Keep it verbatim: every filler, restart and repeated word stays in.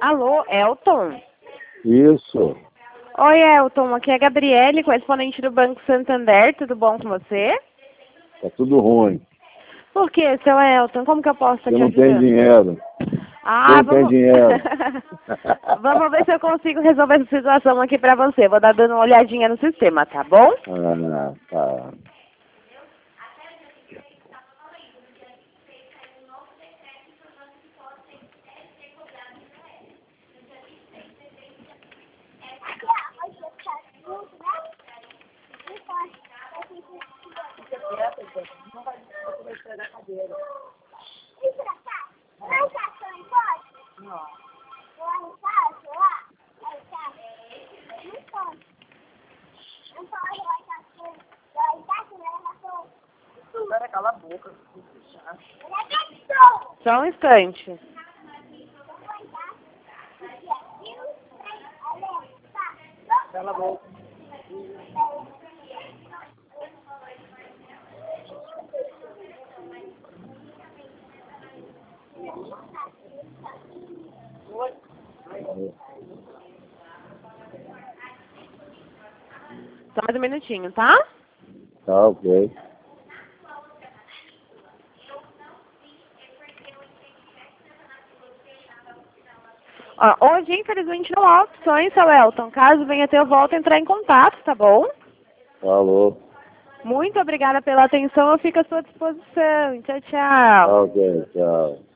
Alô, Elton? Isso. Oi, Elton. Aqui é a Gabriele, correspondente do Banco Santander. Tudo bom com você? Tá tudo ruim. Por quê, seu Elton? Como que eu posso estar Eu te não tenho ajudando? dinheiro. Ah, Eu não vamos... tenho dinheiro. Vamos ver se eu consigo resolver essa situação aqui pra você. Vou dar dando uma olhadinha no sistema, tá bom? Ah, tá. Cala a boca. Só um instante. Cala a boca. Só mais um minutinho, tá? Tá, ok. Ó, hoje, infelizmente, não há opções, seu Elton. Caso venha ter, eu volto a entrar em contato, tá bom? Falou. Muito obrigada pela atenção. Eu fico à sua disposição. Tchau, Tá, tchau. ok, tchau.